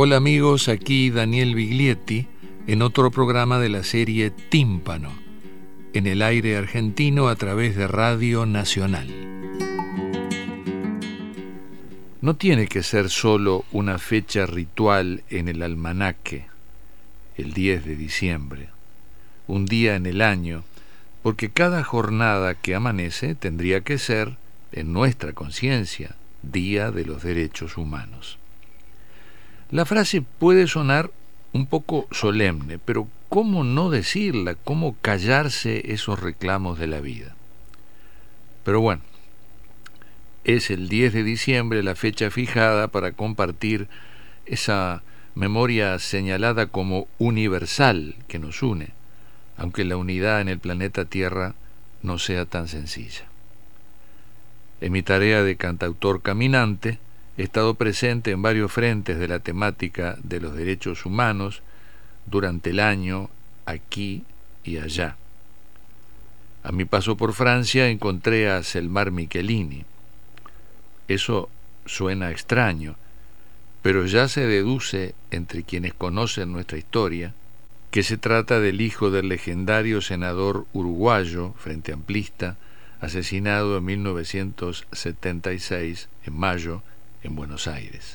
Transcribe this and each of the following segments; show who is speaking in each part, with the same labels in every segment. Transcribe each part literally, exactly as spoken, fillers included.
Speaker 1: Hola amigos, aquí Daniel Biglietti en otro programa de la serie Tímpano, en el aire argentino a través de Radio Nacional. No tiene que ser solo una fecha ritual en el almanaque, el diez de diciembre, un día en el año, porque cada jornada que amanece tendría que ser, en nuestra conciencia, Día de los Derechos Humanos. La frase puede sonar un poco solemne, pero ¿cómo no decirla? ¿Cómo callarse esos reclamos de la vida? Pero bueno, es el diez de diciembre la fecha fijada para compartir esa memoria señalada como universal que nos une, aunque la unidad en el planeta Tierra no sea tan sencilla. En mi tarea de cantautor caminante, he estado presente en varios frentes de la temática de los derechos humanos durante el año, aquí y allá. A mi paso por Francia encontré a Selmar Michelini. Eso suena extraño, pero ya se deduce entre quienes conocen nuestra historia que se trata del hijo del legendario senador uruguayo, frente amplista, asesinado en mil novecientos setenta y seis, en mayo, en Buenos Aires.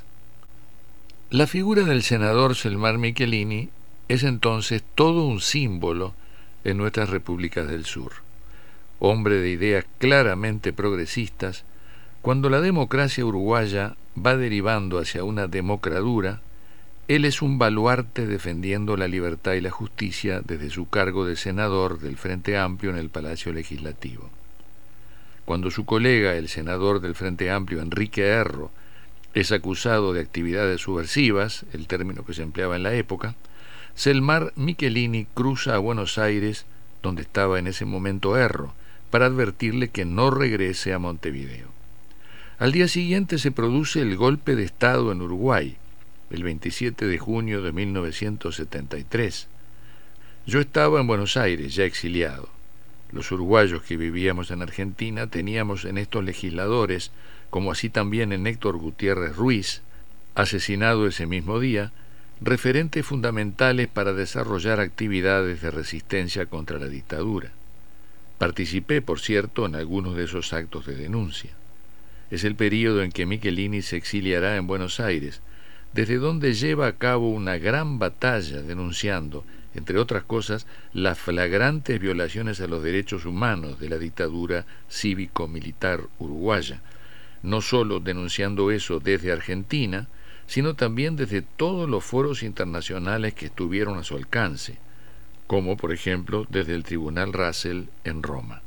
Speaker 1: La figura del senador Selmar Michelini es entonces todo un símbolo en nuestras repúblicas del sur. Hombre de ideas claramente progresistas, cuando la democracia uruguaya va derivando hacia una democradura, él es un baluarte defendiendo la libertad y la justicia desde su cargo de senador del Frente Amplio en el Palacio Legislativo. Cuando su colega, el senador del Frente Amplio, Enrique Erro, es acusado de actividades subversivas, el término que se empleaba en la época, Selmar Michelini cruza a Buenos Aires, donde estaba en ese momento Erro, para advertirle que no regrese a Montevideo. Al día siguiente se produce el golpe de Estado en Uruguay, el veintisiete de junio de mil novecientos setenta y tres. Yo estaba en Buenos Aires, ya exiliado. Los uruguayos que vivíamos en Argentina teníamos en estos legisladores, como así también en Héctor Gutiérrez Ruiz, asesinado ese mismo día, referentes fundamentales para desarrollar actividades de resistencia contra la dictadura. Participé, por cierto, en algunos de esos actos de denuncia. Es el período en que Michelini se exiliará en Buenos Aires, desde donde lleva a cabo una gran batalla denunciando, entre otras cosas, las flagrantes violaciones a los derechos humanos de la dictadura cívico-militar uruguaya, no solo denunciando eso desde Argentina, sino también desde todos los foros internacionales que estuvieron a su alcance, como por ejemplo desde el Tribunal Russell en Roma.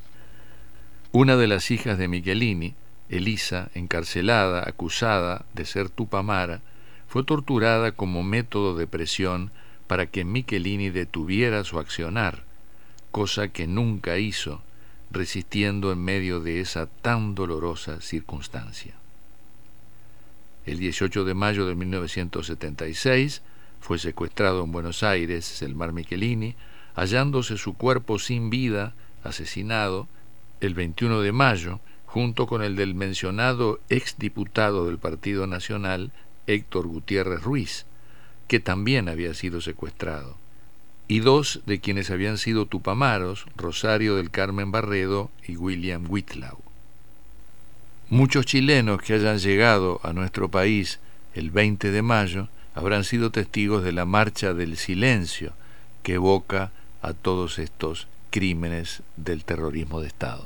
Speaker 1: Una de las hijas de Michelini, Elisa, encarcelada, acusada de ser tupamara, fue torturada como método de presión para que Michelini detuviera su accionar, cosa que nunca hizo, resistiendo en medio de esa tan dolorosa circunstancia. El dieciocho de mayo de mil novecientos setenta y seis fue secuestrado en Buenos Aires Selmar Michelini, hallándose su cuerpo sin vida, asesinado, el veintiuno de mayo, junto con el del mencionado exdiputado del Partido Nacional, Héctor Gutiérrez Ruiz, que también había sido secuestrado, y dos de quienes habían sido tupamaros, Rosario del Carmen Barredo y William Whitlaw. Muchos chilenos que hayan llegado a nuestro país el veinte de mayo habrán sido testigos de la Marcha del Silencio, que evoca a todos estos crímenes del terrorismo de Estado.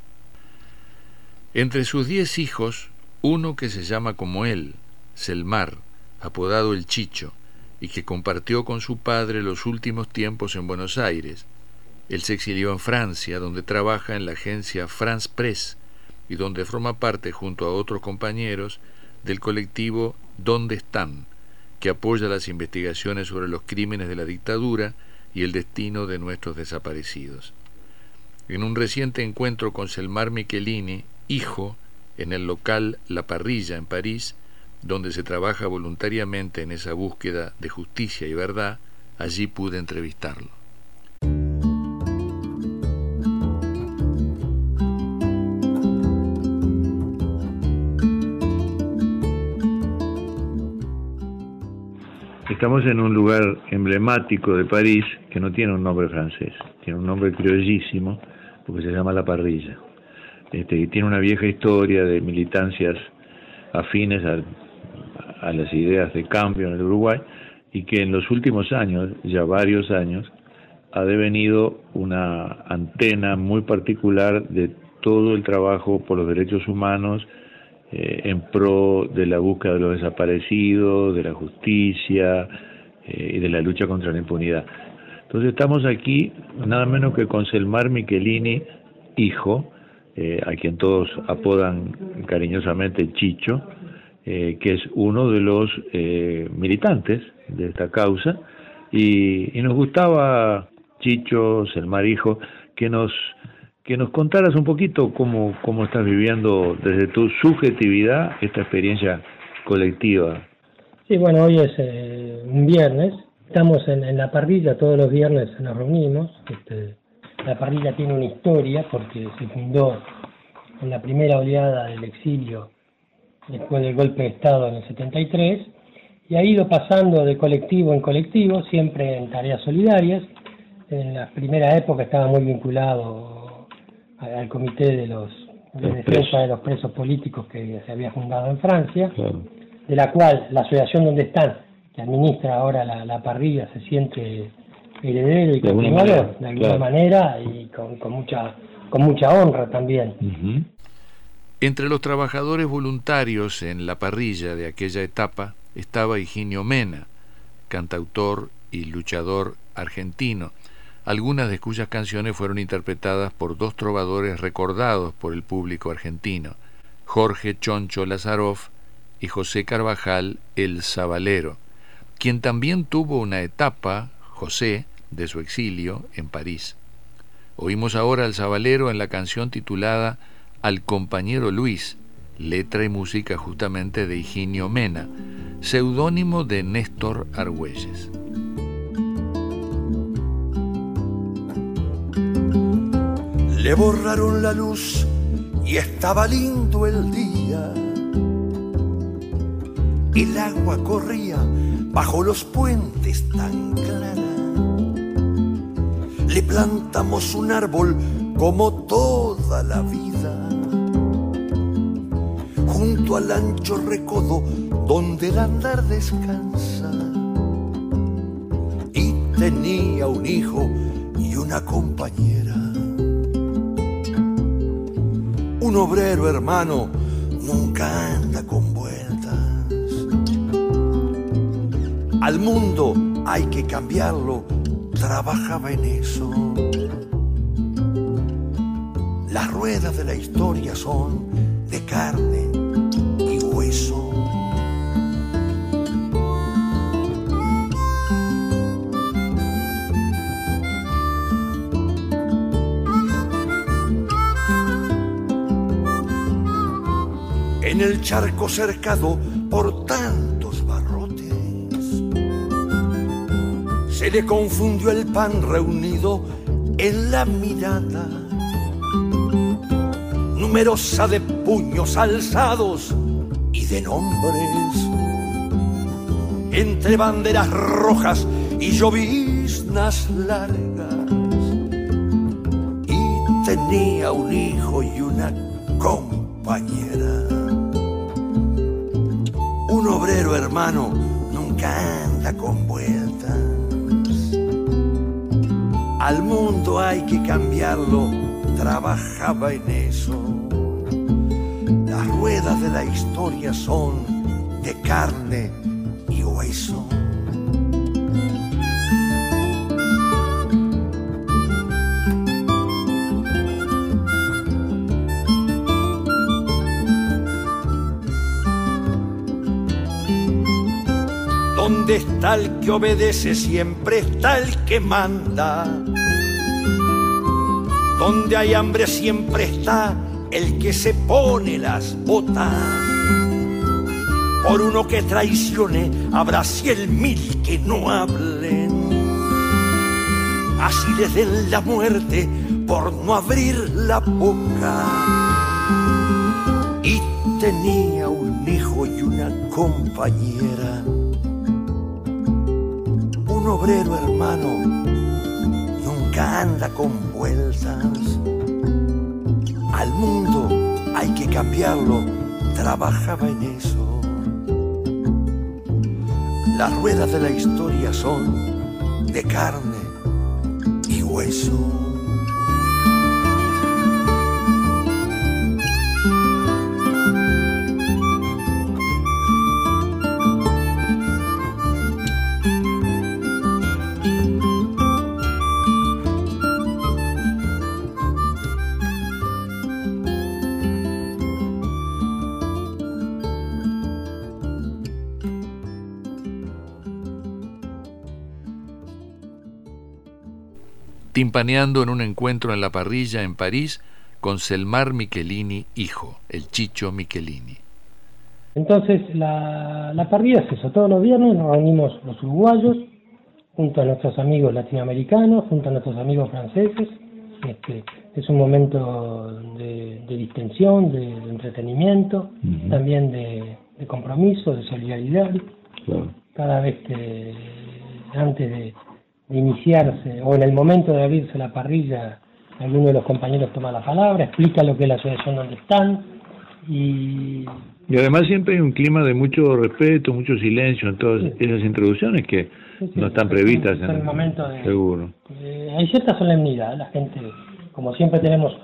Speaker 1: Entre sus diez hijos, uno que se llama como él, Selmar, apodado el Chicho, y que compartió con su padre los últimos tiempos en Buenos Aires. Él se exilió en Francia, donde trabaja en la agencia France Press y donde forma parte, junto a otros compañeros, del colectivo ¿Dónde están?, que apoya las investigaciones sobre los crímenes de la dictadura y el destino de nuestros desaparecidos. En un reciente encuentro con Selmar Michelini, hijo, en el local La Parrilla en París, donde se trabaja voluntariamente en esa búsqueda de justicia y verdad, allí pude entrevistarlo.
Speaker 2: Estamos en un lugar emblemático de París que no tiene un nombre francés, tiene un nombre criollísimo porque se llama La Parrilla. Este, y tiene una vieja historia de militancias afines a, a las ideas de cambio en el Uruguay, y que en los últimos años, ya varios años, ha devenido una antena muy particular de todo el trabajo por los derechos humanos eh, en pro de la búsqueda de los desaparecidos, de la justicia eh, y de la lucha contra la impunidad. Entonces estamos aquí nada menos que con Selmar Michelini, hijo, eh, a quien todos apodan cariñosamente Chicho, eh, que es uno de los eh, militantes de esta causa, y, y nos gustaba, Chicho, Selmar hijo, que nos que nos contaras un poquito cómo, cómo estás viviendo desde tu subjetividad esta experiencia colectiva.
Speaker 3: Sí, bueno, hoy es eh, un viernes, estamos en, en La Parrilla, todos los viernes nos reunimos. Este, La Parrilla tiene una historia porque se fundó en la primera oleada del exilio después del golpe de Estado en el setenta y tres, y ha ido pasando de colectivo en colectivo, siempre en tareas solidarias. En la primera época estaba muy vinculado al comité de los de defensa de los presos políticos que se había fundado en Francia, claro, de la cual la asociación donde están, que administra ahora la, la Parrilla, se siente heredero y continuador de alguna claro. manera, y con, con mucha con mucha honra también.
Speaker 1: Uh-huh. Entre los trabajadores voluntarios en La Parrilla de aquella etapa estaba Higinio Mena, cantautor y luchador argentino, algunas de cuyas canciones fueron interpretadas por dos trovadores recordados por el público argentino, Jorge Choncho Lazaroff y José Carvajal el Zabalero, quien también tuvo una etapa, José, de su exilio en París. Oímos ahora al Zabalero en la canción titulada Al compañero Luis, letra y música justamente de Higinio Mena, seudónimo de Néstor Argüelles.
Speaker 4: Le borraron la luz y estaba lindo el día. El agua corría bajo los puentes tan clara. Le plantamos un árbol como toda la vida, junto al ancho recodo donde el andar descansa. Y tenía un hijo y una compañera. Un obrero, hermano, nunca anda con vueltas. Al mundo hay que cambiarlo, trabajaba en eso. Las ruedas de la historia son de carne y hueso. En el charco cercado por tantos barrotes, se le confundió el pan reunido en la mirada, numerosa de puños alzados y de nombres, entre banderas rojas y lloviznas largas. Y tenía un hijo y una compañera. Un obrero, hermano, nunca anda con vueltas. Al mundo hay que cambiarlo, trabajaba en eso. Las ruedas de la historia son de carne y hueso. Donde está el que obedece, siempre está el que manda. Donde hay hambre, siempre está el que se pone las botas. Por uno que traicione, habrá cien mil que no hablen. Así les den la muerte por no abrir la boca. Y tenía un hijo y una compañera. Un obrero hermano nunca anda con vueltas. Al mundo hay que cambiarlo, trabajaba en eso. Las ruedas de la historia son de carne y hueso.
Speaker 1: Timpaneando en un encuentro en la parrilla en París con Selmar Michelini, hijo, el Chicho Michelini.
Speaker 3: Entonces la, la parrilla es eso, todos los viernes nos reunimos los uruguayos, junto a nuestros amigos latinoamericanos, junto a nuestros amigos franceses. Este, es un momento de, de distensión, de, de entretenimiento, uh-huh. también de, de compromiso, de solidaridad. Claro. Cada vez que antes de de iniciarse, o en el momento de abrirse la parrilla, alguno de los compañeros toma la palabra, explica lo que es la asociación donde están, y...
Speaker 2: Y además siempre hay un clima de mucho respeto, mucho silencio en todas sí. esas introducciones que sí, sí, no están previstas en, en el momento de... Seguro.
Speaker 3: Eh, hay cierta solemnidad, la gente, como siempre tenemos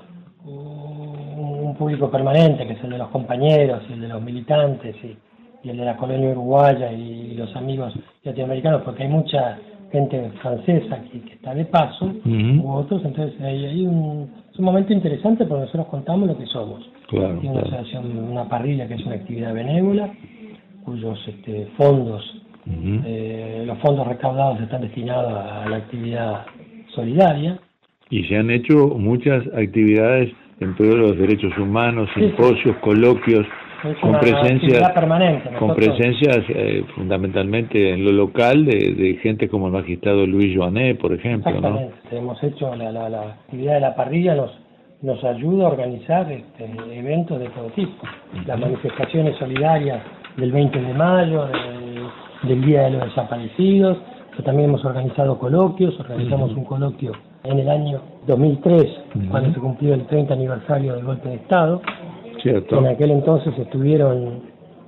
Speaker 3: un, un público permanente, que es el de los compañeros, y el de los militantes, y, y el de la colonia uruguaya, y, y los amigos latinoamericanos, porque hay mucha gente francesa que, que está de paso, uh-huh. u otros, entonces hay, hay un, es un momento interesante porque nosotros contamos lo que somos. Claro, Tiene una claro. asociación, una parrilla que es una actividad benévola, cuyos este, fondos, uh-huh. eh, los fondos recaudados están destinados a la actividad solidaria.
Speaker 2: Y se han hecho muchas actividades en pro de los derechos humanos, sí, simposios, sí. coloquios,
Speaker 3: es
Speaker 2: con
Speaker 3: una
Speaker 2: presencias,
Speaker 3: permanente.
Speaker 2: con presencias eh, fundamentalmente en lo local de, de gente como el magistrado Luis Joanet, por ejemplo, ¿no?
Speaker 3: Hemos hecho la, la, la actividad de la parrilla, nos nos ayuda a organizar este, eventos de todo tipo, las manifestaciones solidarias del veinte de mayo, del, del Día de los Desaparecidos, pero también hemos organizado coloquios, organizamos uh-huh. un coloquio en el año dos mil tres, uh-huh. cuando se cumplió el treinta aniversario del golpe de Estado.
Speaker 2: Cierto.
Speaker 3: En aquel entonces estuvieron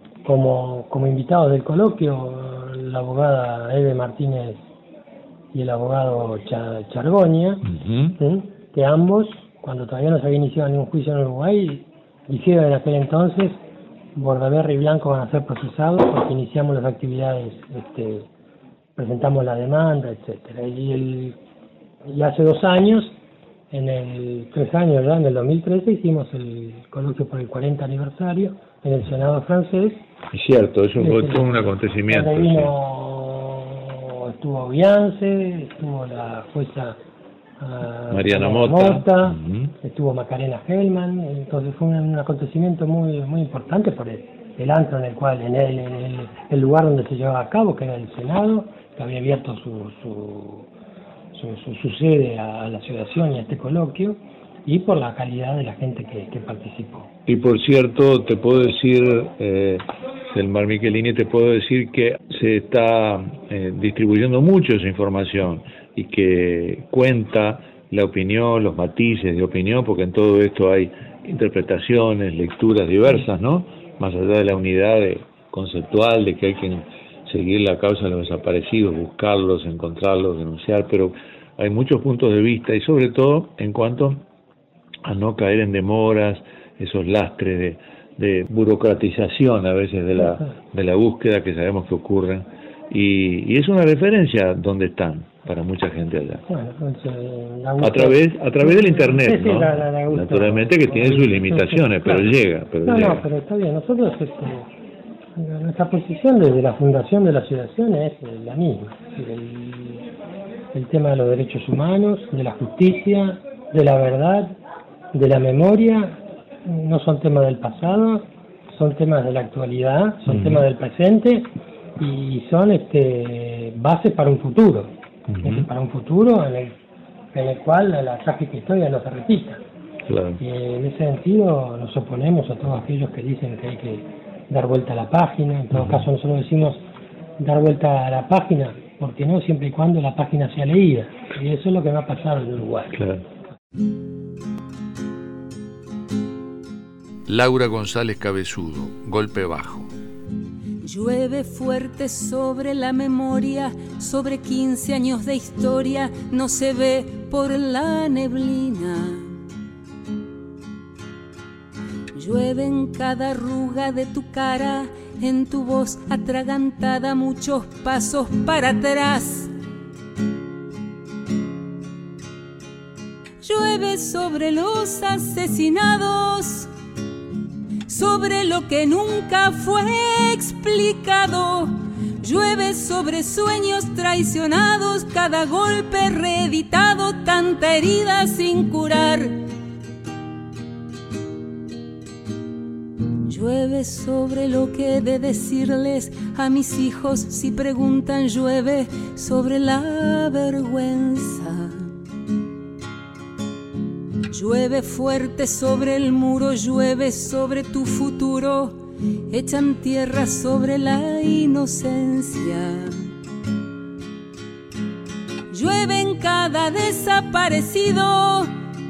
Speaker 3: como, como invitados del coloquio la abogada Eve Martínez y el abogado Char, Chargoña, uh-huh. ¿sí? que ambos, cuando todavía no se había iniciado ningún juicio en Uruguay, dijeron en aquel entonces, Bordaberry y Blanco van a ser procesados porque iniciamos las actividades, este, presentamos la demanda, etcétera. Y, el, y hace dos años, en el tres años ya, en el dos mil trece, hicimos el coloquio por el cuarenta aniversario en el Senado francés.
Speaker 2: Es cierto, eso fue todo un acontecimiento.
Speaker 3: Donde vino, sí. estuvo Biance, estuvo la jueza uh,
Speaker 2: Mariana Mota,
Speaker 3: Mota uh-huh. estuvo Macarena Hellman, entonces fue un, un acontecimiento muy muy importante por el, el antro en el cual, en el, en el, el lugar donde se llevaba a cabo, que era el Senado, que había abierto su... su Su, su sede a la asociación y a este coloquio, y por la calidad de la gente que, que participó.
Speaker 2: Y por cierto, te puedo decir, eh, Selmar Michelini, te puedo decir que se está eh, distribuyendo mucho esa información y que cuenta la opinión, los matices de opinión, porque en todo esto hay interpretaciones, lecturas diversas, ¿no? Más allá de la unidad de, conceptual de que hay que seguir la causa de los desaparecidos, buscarlos, encontrarlos, denunciar, pero hay muchos puntos de vista y sobre todo en cuanto a no caer en demoras, esos lastres de, de burocratización a veces de la de la búsqueda que sabemos que ocurren y, y es una referencia donde están para mucha gente allá. Bueno, entonces, a través a través del internet, ¿no? La, la, la Naturalmente que tiene sus limitaciones, pero claro. llega, pero
Speaker 3: no,
Speaker 2: llega.
Speaker 3: No, pero está bien. Nosotros este, nuestra posición desde la fundación de la asociación es la misma. El, el tema de los derechos humanos, de la justicia, de la verdad, de la memoria, no son temas del pasado, son temas de la actualidad, son uh-huh. temas del presente y son este, bases para un futuro. Uh-huh. Es para un futuro en el, en el cual la trágica historia no se repita. Claro. Y en ese sentido nos oponemos a todos aquellos que dicen que hay que dar vuelta a la página. En todo uh-huh. caso nosotros decimos dar vuelta a la página porque no, siempre y cuando la página sea leída. Y eso es lo que me ha pasado en Uruguay.
Speaker 2: Claro.
Speaker 1: Laura González Cabezudo, Golpe Bajo.
Speaker 5: Llueve fuerte sobre la memoria, sobre quince años de historia, no se ve por la neblina. Llueve en cada arruga de tu cara, en tu voz atragantada, muchos pasos para atrás. Llueve sobre los asesinados, sobre lo que nunca fue explicado. Llueve sobre sueños traicionados, cada golpe reeditado, tanta herida sin curar. Llueve sobre lo que he de decirles a mis hijos si preguntan, llueve sobre la vergüenza. Llueve fuerte sobre el muro, llueve sobre tu futuro, echan tierra sobre la inocencia. Llueve en cada desaparecido,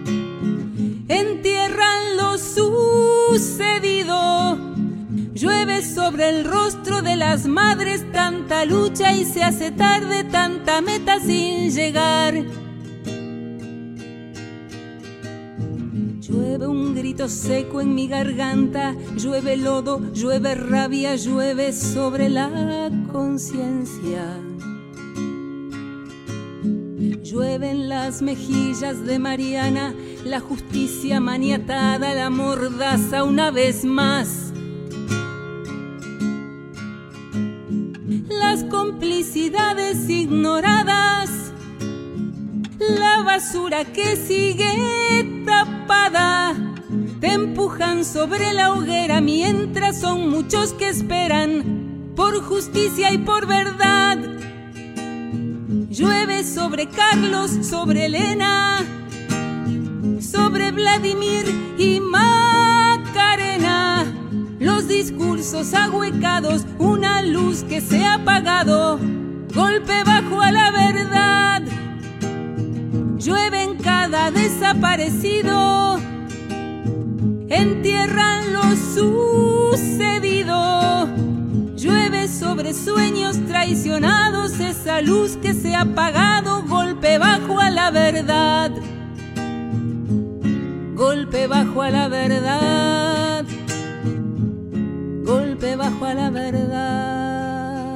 Speaker 5: entierran lo sucedido. Llueve sobre el rostro de las madres, tanta lucha y se hace tarde, tanta meta sin llegar. Llueve un grito seco en mi garganta, llueve lodo, llueve rabia, llueve sobre la conciencia. Llueven las mejillas de Mariana, la justicia maniatada, la mordaza una vez más. Las complicidades ignoradas, la basura que sigue tapada, te empujan sobre la hoguera mientras son muchos que esperan por justicia y por verdad. Llueve sobre Carlos, sobre Elena, sobre Vladimir y Macarena. Los discursos ahuecados, una luz que se ha apagado, golpe bajo a la verdad. Llueve en cada desaparecido, entierran lo sucedido. Llueve sobre sueños traicionados, esa luz que se ha apagado, golpe bajo a la verdad. Golpe bajo a la verdad. Golpe bajo a la verdad.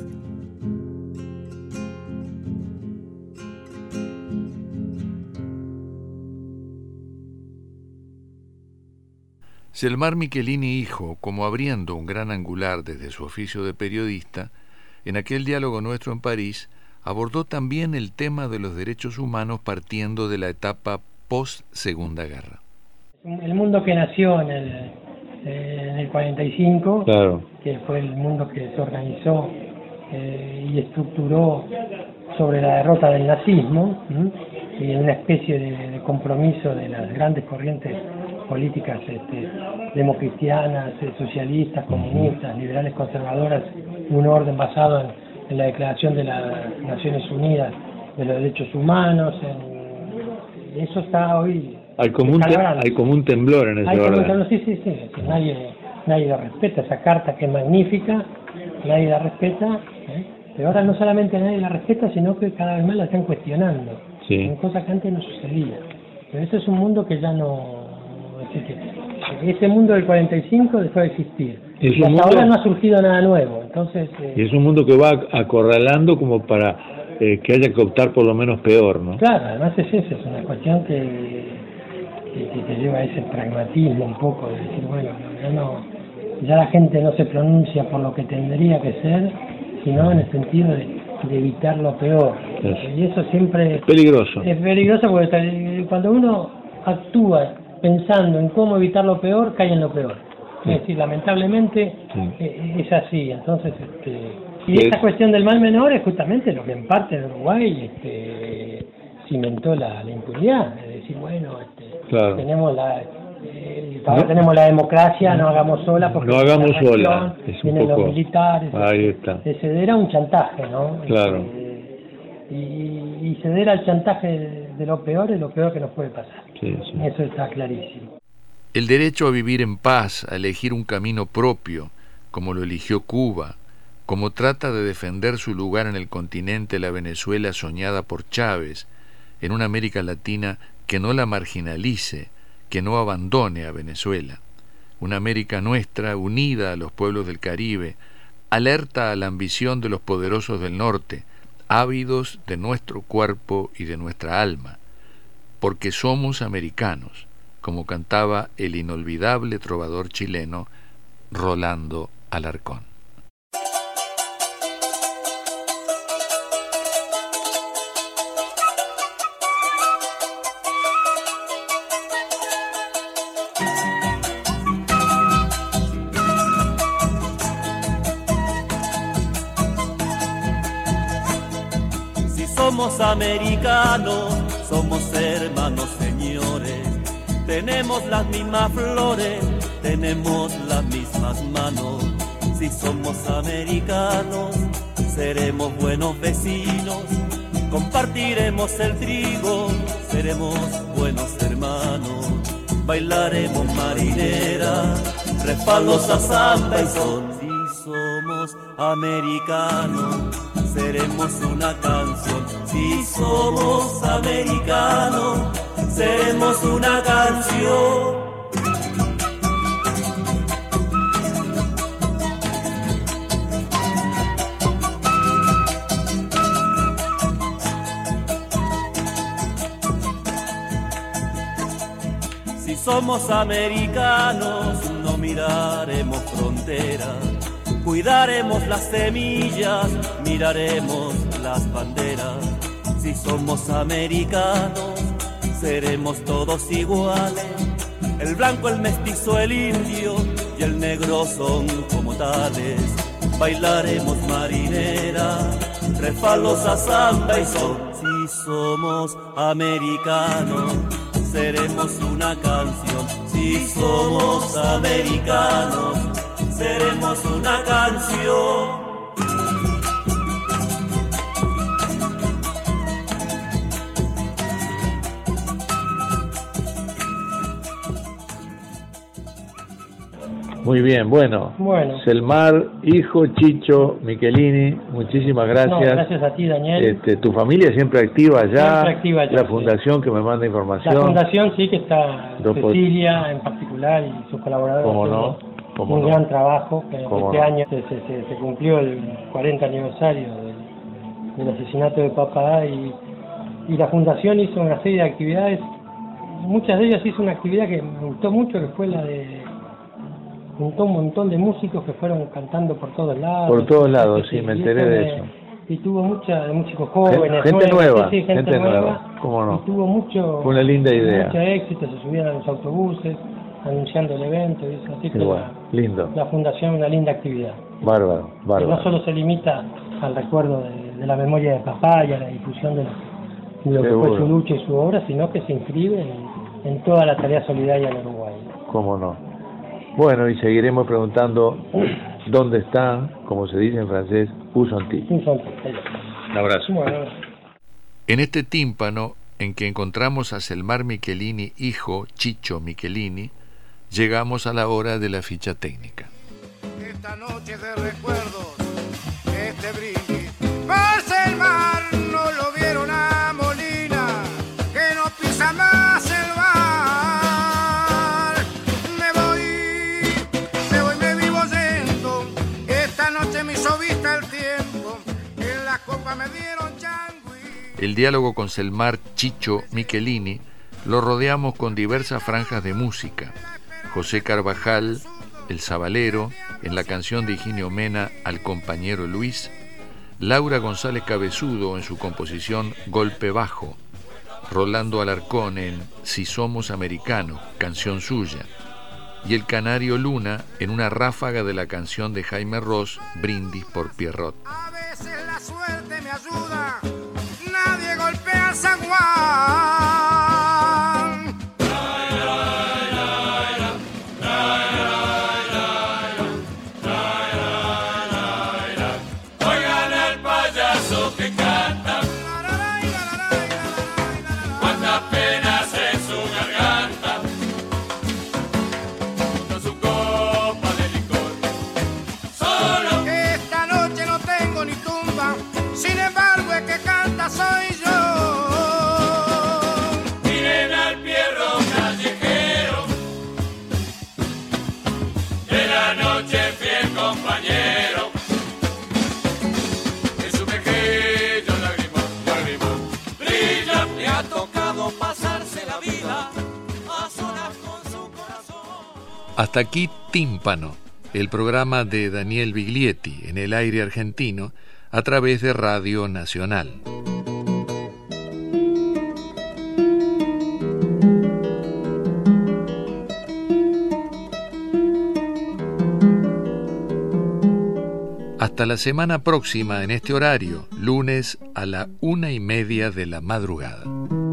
Speaker 1: Selmar Michelini hijo, como abriendo un gran angular desde su oficio de periodista, en aquel diálogo nuestro en París, abordó también el tema de los derechos humanos partiendo de la etapa post-Segunda Guerra.
Speaker 3: El mundo que nació en el, en el cuarenta y cinco, claro, que fue el mundo que se organizó eh, y estructuró sobre la derrota del nazismo, ¿m? y en una especie de, de compromiso de las grandes corrientes políticas este, democristianas, eh, socialistas, comunistas, liberales, conservadoras, un orden basado en, en la Declaración de las Naciones Unidas de los Derechos Humanos. En, eso está hoy...
Speaker 2: Hay como, un te, hay como un temblor en ese
Speaker 3: hay
Speaker 2: orden.
Speaker 3: Como, sí, sí, sí, sí. Nadie, nadie la respeta, esa carta que es magnífica, nadie la respeta, ¿eh? Pero ahora no solamente nadie la respeta, sino que cada vez más la están cuestionando. Sí. Son cosas que antes no sucedían. Pero eso es un mundo que ya no... Así que ese mundo del cuarenta y cinco dejó de existir. Y hasta mundo, ahora no ha surgido nada nuevo. Entonces eh,
Speaker 2: y es un mundo que va acorralando como para eh, que haya que optar por lo menos peor, ¿no?
Speaker 3: Claro, además es eso, es una cuestión que, que, que te lleva a ese pragmatismo un poco, de decir, bueno, ya, no, ya la gente no se pronuncia por lo que tendría que ser, sino en el sentido de, de evitar lo peor. Eso. Y eso siempre
Speaker 2: es peligroso.
Speaker 3: Es peligroso porque cuando uno actúa pensando en cómo evitar lo peor, cae en lo peor. Sí. Es decir, lamentablemente sí. eh, es así. Entonces, este, y esta es... cuestión del mal menor es justamente lo que en parte en Uruguay este, cimentó la, la impunidad. Es decir, bueno, este, claro. tenemos la, eh, ahora no. Tenemos la democracia, no hagamos sola porque
Speaker 2: no hagamos sola, es un
Speaker 3: vienen
Speaker 2: poco,
Speaker 3: los militares,
Speaker 2: ahí está.
Speaker 3: Ese era un chantaje, ¿no?
Speaker 2: Claro.
Speaker 3: Eh, y, y ceder al chantaje de, de lo peor es lo peor que nos puede pasar.
Speaker 2: Sí, sí.
Speaker 3: Eso está clarísimo.
Speaker 1: El derecho a vivir en paz, a elegir un camino propio, como lo eligió Cuba, como trata de defender su lugar en el continente la Venezuela soñada por Chávez, en una América Latina que no la marginalice, que no abandone a Venezuela. Una América nuestra, unida a los pueblos del Caribe, alerta a la ambición de los poderosos del norte, ávidos de nuestro cuerpo y de nuestra alma, porque somos americanos, como cantaba el inolvidable trovador chileno Rolando Alarcón.
Speaker 6: Si somos americanos, somos hermanos, señores. Tenemos las mismas flores, tenemos las mismas manos. Si somos americanos, seremos buenos vecinos. Compartiremos el trigo, seremos buenos hermanos. Bailaremos marinera, respaldos a samba y son. Si somos americanos, seremos una canción. Si somos americanos, seremos una canción. Si somos americanos, no miraremos fronteras, cuidaremos las semillas, miraremos las banderas. Si somos americanos, seremos todos iguales. El blanco, el mestizo, el indio y el negro son como tales. Bailaremos marinera, respaldos a samba y son. Si somos americanos, seremos una canción. Si somos americanos, seremos una canción.
Speaker 2: Muy bien, bueno.
Speaker 3: Bueno.
Speaker 2: Selmar, hijo, Chicho, Michelini, muchísimas gracias.
Speaker 3: No, gracias a ti, Daniel.
Speaker 2: Este, tu familia siempre activa allá.
Speaker 3: Siempre activa allá.
Speaker 2: La fundación sí. que me manda información.
Speaker 3: La fundación sí que está,
Speaker 2: Dopo...
Speaker 3: Cecilia en particular y sus colaboradores.
Speaker 2: ¿Cómo no? ¿Cómo
Speaker 3: un
Speaker 2: no?
Speaker 3: gran trabajo. Que este
Speaker 2: no?
Speaker 3: año se, se, se cumplió el cuarenta aniversario del, del asesinato de Papá y, y la fundación hizo una serie de actividades. Muchas de ellas hizo una actividad que me gustó mucho, que fue la de juntó un montón de músicos que fueron cantando por todos lados.
Speaker 2: Por todos lados, sí,
Speaker 3: y
Speaker 2: me enteré
Speaker 3: me,
Speaker 2: de eso.
Speaker 3: Y tuvo mucha, músicos jóvenes.
Speaker 2: Gente
Speaker 3: nuevos,
Speaker 2: nueva,
Speaker 3: sí, sí, gente,
Speaker 2: gente
Speaker 3: nueva.
Speaker 2: nueva, cómo no.
Speaker 3: Y tuvo mucho,
Speaker 2: fue una linda idea.
Speaker 3: mucho éxito, se subían a los autobuses, anunciando el evento, y eso. Así que
Speaker 2: bueno,
Speaker 3: la,
Speaker 2: lindo.
Speaker 3: la fundación, una linda actividad.
Speaker 2: Bárbaro, bárbaro.
Speaker 3: Que no solo se limita al recuerdo de, de la memoria de Papá y a la difusión de lo, de lo que fue su lucha y su obra, sino que se inscribe en, en toda la tarea solidaria en Uruguay.
Speaker 2: Cómo no. Bueno, y seguiremos preguntando dónde están, como se dice en francés, où sont-ils. Un abrazo.
Speaker 3: Bueno.
Speaker 1: En este tímpano en que encontramos a Selmar Michelini, hijo, Chicho Michelini, llegamos a la hora de la ficha técnica.
Speaker 7: Esta noche de recuerdos, este brindis por Selmar, no lo vieron a Molina, que no pisa más el bar. Me voy, me voy, me vivo yendo, esta noche me hizo vista el tiempo, en la copa me dieron changui.
Speaker 1: El diálogo con Selmar Chicho Michelini lo rodeamos con diversas franjas de música. José Carvajal, el Sabalero, en la canción de Higinio Mena Al compañero Luis, Laura González Cabezudo en su composición Golpe Bajo, Rolando Alarcón en Si somos americanos, canción suya, y el Canario Luna en una ráfaga de la canción de Jaime Ross, Brindis por Pierrot.
Speaker 7: A veces la suerte me ayuda, nadie golpea San Juan.
Speaker 8: compañero. En su mejilla lágrima, lágrima, brilla.
Speaker 4: Le ha tocado pasarse la vida a solas con su corazón.
Speaker 1: Hasta aquí Tímpano, el programa de Daniel Biglietti en el aire argentino a través de Radio Nacional. Hasta la semana próxima en este horario, lunes a la una y media de la madrugada.